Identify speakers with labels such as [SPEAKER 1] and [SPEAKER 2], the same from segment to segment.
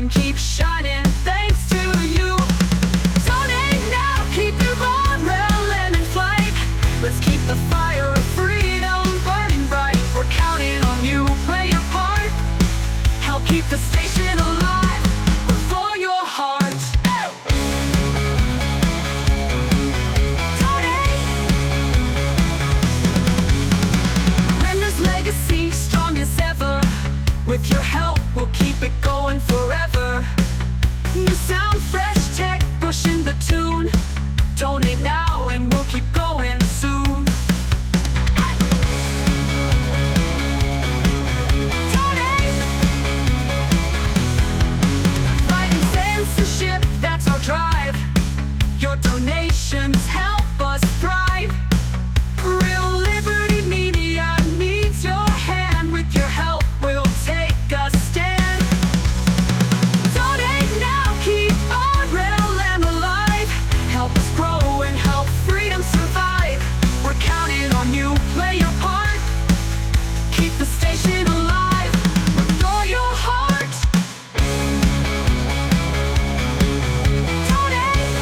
[SPEAKER 1] keep shining thanks to you. Donate now, keep your adrenaline in flight. Let's keep the fire of freedom burning bright. We're counting on you, play your part. Help keep the station alive with all your heart. Donate. Render's legacy strong as ever. With your help, we'll keep it going forever. New sound, fresh tech, pushing the tune. Donate now and we'll keep going soon. Donate. Fighting censorship, that's our drive. Your donations help us thrive. Real Liberty Media needs your hand. With your help, we'll take a stand. Donate now, keep our realm alive. Help us grow and help freedom survive. We're counting on you, play your part. Keep the station alive with all your heart. Donate.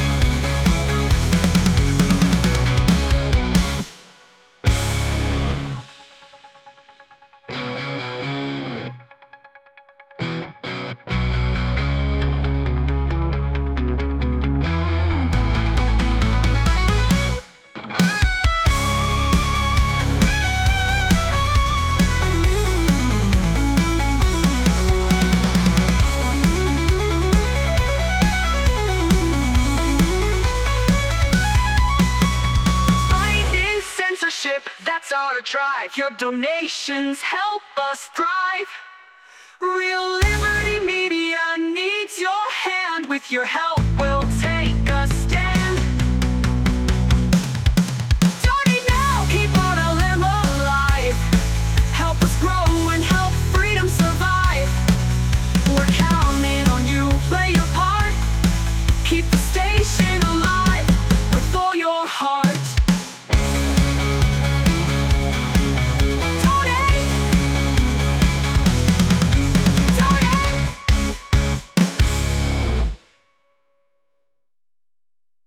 [SPEAKER 1] Fighting censorship, that's our drive. Your donations help us thrive. Real Liberty Media needs your hand. With your help,